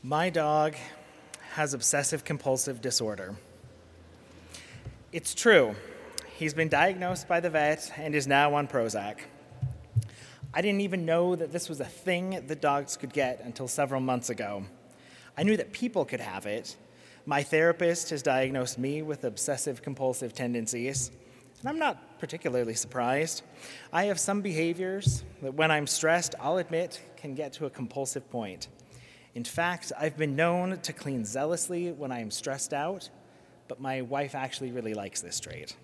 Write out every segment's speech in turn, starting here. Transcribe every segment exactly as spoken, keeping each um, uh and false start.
My dog has obsessive-compulsive disorder. It's true. He's been diagnosed by the vet and is now on Prozac. I didn't even know that this was a thing that dogs could get until several months ago. I knew that people could have it. My therapist has diagnosed me with obsessive-compulsive tendencies, and I'm not particularly surprised. I have some behaviors that when I'm stressed, I'll admit, can get to a compulsive point. In fact, I've been known to clean zealously when I am stressed out, but my wife actually really likes this trait.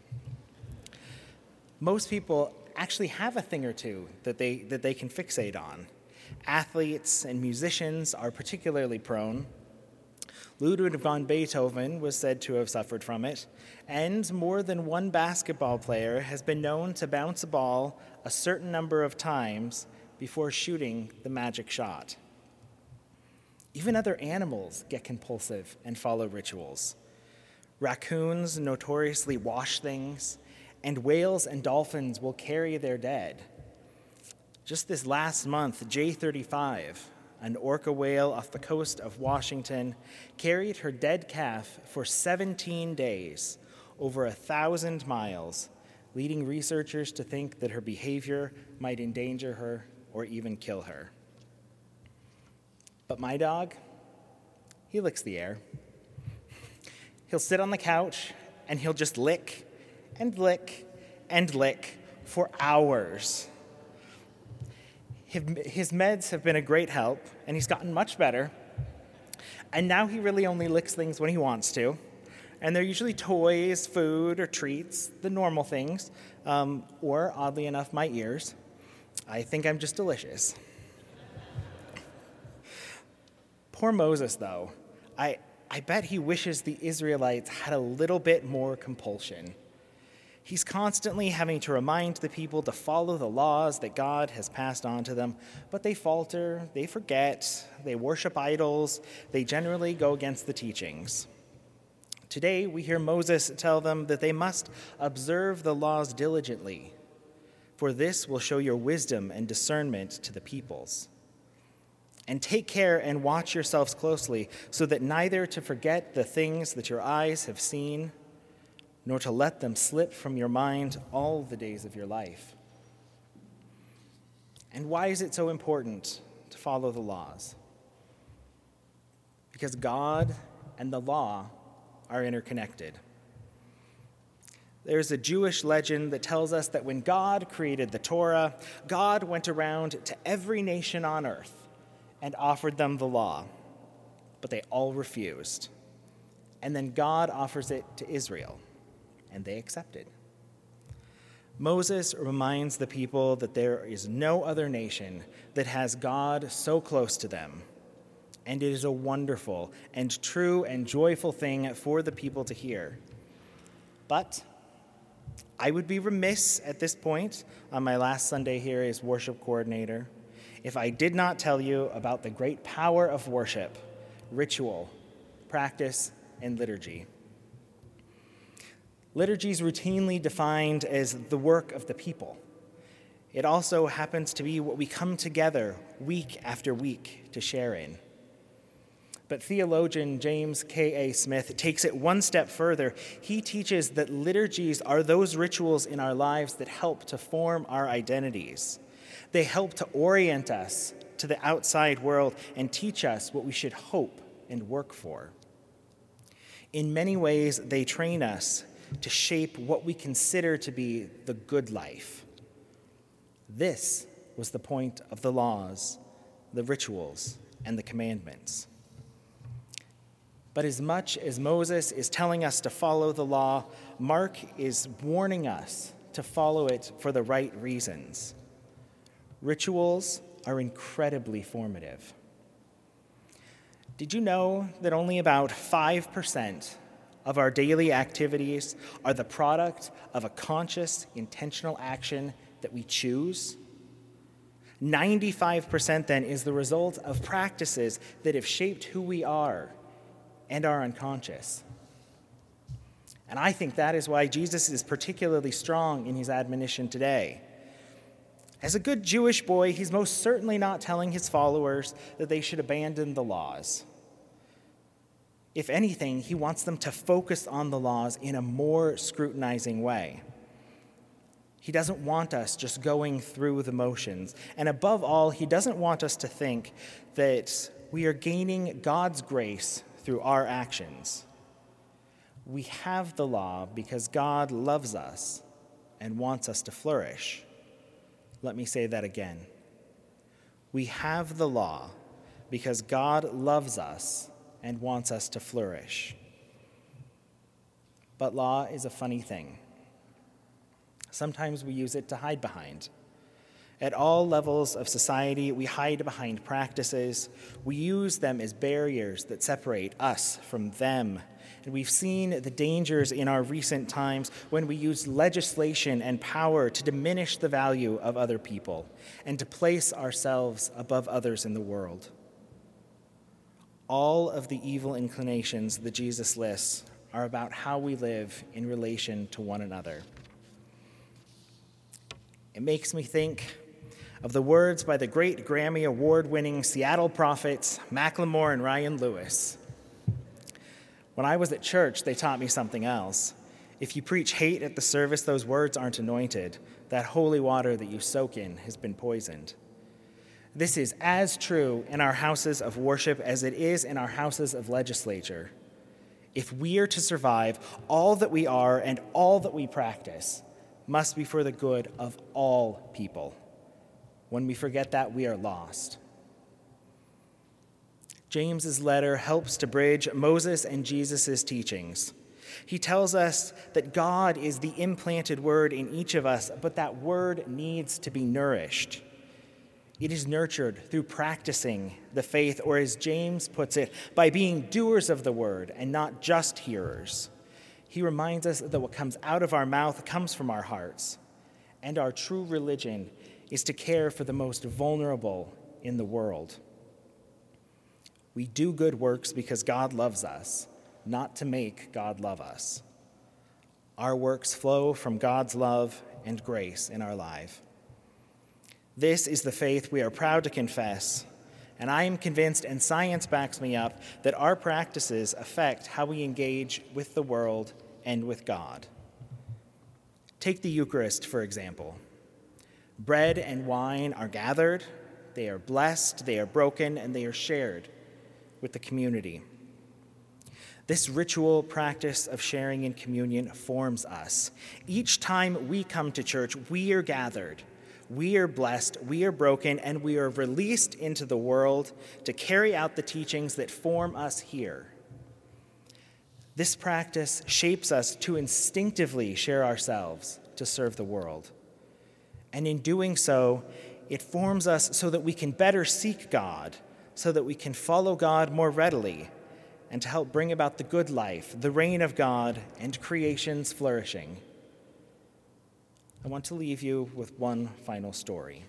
Most people actually have a thing or two that they, that they can fixate on. Athletes and musicians are particularly prone. Ludwig van Beethoven was said to have suffered from it, and more than one basketball player has been known to bounce a ball a certain number of times before shooting the magic shot. Even other animals get compulsive and follow rituals. Raccoons notoriously wash things, and whales and dolphins will carry their dead. Just this last month, J thirty-five, an orca whale off the coast of Washington, carried her dead calf for seventeen days, over a thousand miles, leading researchers to think that her behavior might endanger her or even kill her. But my dog, he licks the air. He'll sit on the couch and he'll just lick and lick and lick for hours. His meds have been a great help, and he's gotten much better. And now he really only licks things when he wants to. And they're usually toys, food, or treats, the normal things, um, or, oddly enough, my ears. I think I'm just delicious. Poor Moses, though. I, I bet he wishes the Israelites had a little bit more compulsion. He's constantly having to remind the people to follow the laws that God has passed on to them, but they falter, they forget, they worship idols, they generally go against the teachings. Today, we hear Moses tell them that they must observe the laws diligently, for this will show your wisdom and discernment to the peoples. And take care and watch yourselves closely, so that neither to forget the things that your eyes have seen, nor to let them slip from your mind all the days of your life. And why is it so important to follow the laws? Because God and the law are interconnected. There's a Jewish legend that tells us that when God created the Torah, God went around to every nation on earth and offered them the law, but they all refused. And then God offers it to Israel, and they accepted. Moses reminds the people that there is no other nation that has God so close to them, and it is a wonderful and true and joyful thing for the people to hear. But I would be remiss at this point on my last Sunday here as worship coordinator if I did not tell you about the great power of worship, ritual, practice, and liturgy. Liturgy is routinely defined as the work of the people. It also happens to be what we come together week after week to share in. But theologian James K A Smith takes it one step further. He teaches that liturgies are those rituals in our lives that help to form our identities. They help to orient us to the outside world and teach us what we should hope and work for. In many ways, they train us to shape what we consider to be the good life. This was the point of the laws, the rituals, and the commandments. But as much as Moses is telling us to follow the law, Mark is warning us to follow it for the right reasons. Rituals are incredibly formative. Did you know that only about five percent of our daily activities are the product of a conscious, intentional action that we choose? ninety-five percent then is the result of practices that have shaped who we are and are unconscious. And I think that is why Jesus is particularly strong in his admonition today. As a good Jewish boy, he's most certainly not telling his followers that they should abandon the laws. If anything, he wants them to focus on the laws in a more scrutinizing way. He doesn't want us just going through the motions. And above all, he doesn't want us to think that we are gaining God's grace through our actions. We have the law because God loves us and wants us to flourish. Let me say that again. We have the law because God loves us and wants us to flourish. But law is a funny thing. Sometimes we use it to hide behind. At all levels of society, we hide behind practices. We use them as barriers that separate us from them. And we've seen the dangers in our recent times when we use legislation and power to diminish the value of other people and to place ourselves above others in the world. All of the evil inclinations that Jesus lists are about how we live in relation to one another. It makes me think of the words by the great Grammy Award-winning Seattle prophets, Macklemore and Ryan Lewis. When I was at church, they taught me something else. If you preach hate at the service, those words aren't anointed. That holy water that you soak in has been poisoned. This is as true in our houses of worship as it is in our houses of legislature. If we are to survive, all that we are and all that we practice must be for the good of all people. When we forget that, we are lost. James's letter helps to bridge Moses and Jesus' teachings. He tells us that God is the implanted word in each of us, but that word needs to be nourished. It is nurtured through practicing the faith, or as James puts it, by being doers of the word and not just hearers. He reminds us that what comes out of our mouth comes from our hearts, and our true religion is to care for the most vulnerable in the world. We do good works because God loves us, not to make God love us. Our works flow from God's love and grace in our life. This is the faith we are proud to confess, and I am convinced, and science backs me up, that our practices affect how we engage with the world and with God. Take the Eucharist, for example. Bread and wine are gathered, they are blessed, they are broken, and they are shared with the community. This ritual practice of sharing in communion forms us. Each time we come to church, we are gathered, we are blessed, we are broken, and we are released into the world to carry out the teachings that form us here. This practice shapes us to instinctively share ourselves to serve the world. And in doing so, it forms us so that we can better seek God, so that we can follow God more readily, and to help bring about the good life, the reign of God, and creation's flourishing. I want to leave you with one final story.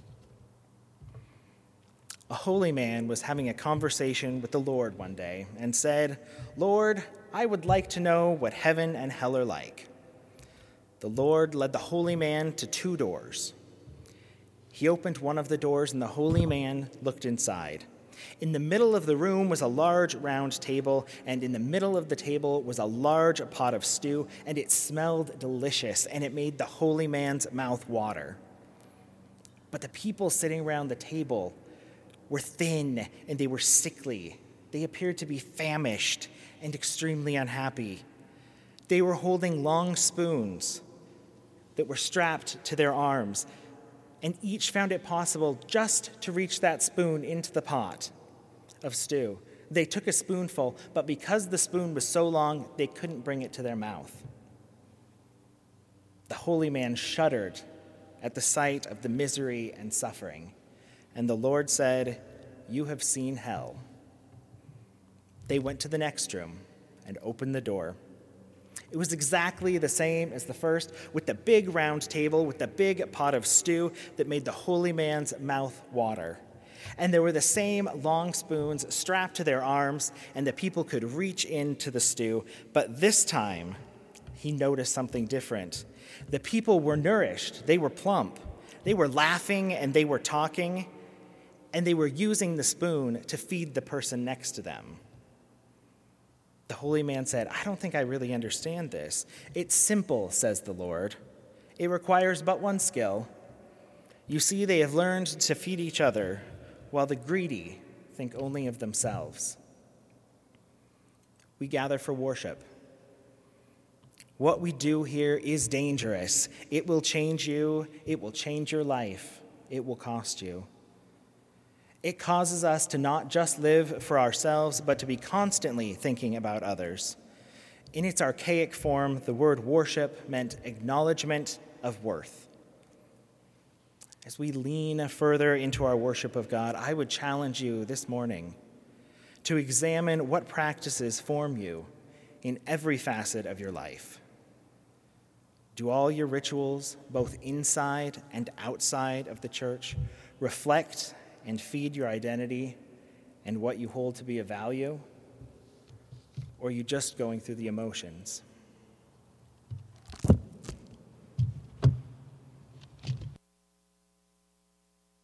A holy man was having a conversation with the Lord one day and said, "Lord, I would like to know what heaven and hell are like." The Lord led the holy man to two doors. He opened one of the doors, and the holy man looked inside. In the middle of the room was a large round table, and in the middle of the table was a large pot of stew, and it smelled delicious, and it made the holy man's mouth water. But the people sitting around the table were thin, and they were sickly. They appeared to be famished and extremely unhappy. They were holding long spoons that were strapped to their arms, and each found it possible just to reach that spoon into the pot of stew. They took a spoonful, but because the spoon was so long, they couldn't bring it to their mouth. The holy man shuddered at the sight of the misery and suffering, and the Lord said, "You have seen hell." They went to the next room and opened the door. It was exactly the same as the first, with the big round table, with the big pot of stew that made the holy man's mouth water. And there were the same long spoons strapped to their arms, and the people could reach into the stew. But this time, he noticed something different. The people were nourished. They were plump. They were laughing, and they were talking, and they were using the spoon to feed the person next to them. The holy man said, "I don't think I really understand this. It's simple," says the Lord. "It requires but one skill. You see, they have learned to feed each other, while the greedy think only of themselves." We gather for worship. What we do here is dangerous. It will change you. It will change your life. It will cost you. It causes us to not just live for ourselves, but to be constantly thinking about others. In its archaic form, the word worship meant acknowledgement of worth. As we lean further into our worship of God, I would challenge you this morning to examine what practices form you in every facet of your life. Do all your rituals, both inside and outside of the church, reflect and feed your identity and what you hold to be of value? Or are you just going through the emotions?